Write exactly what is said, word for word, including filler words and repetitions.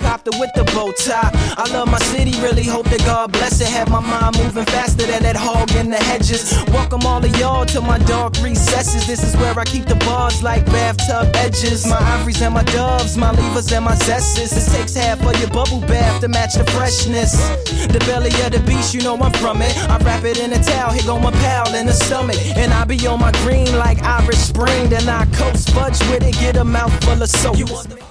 helicopter with the bow tie. I love my city, really hope that God bless it. Have my mind moving faster than that hog in the hedges. Welcome all of y'all to my dark recesses. This is where I keep the bars like bathtub edges. My ivories and my doves, my levers and my zesses. It takes half of your bubble bath to match the freshness. The belly of the beast, you know I'm from it. I wrap it in a towel, here go my pal in the stomach. And I be on my green like Irish Spring. Then I coast fudge with it, get a mouthful of soap.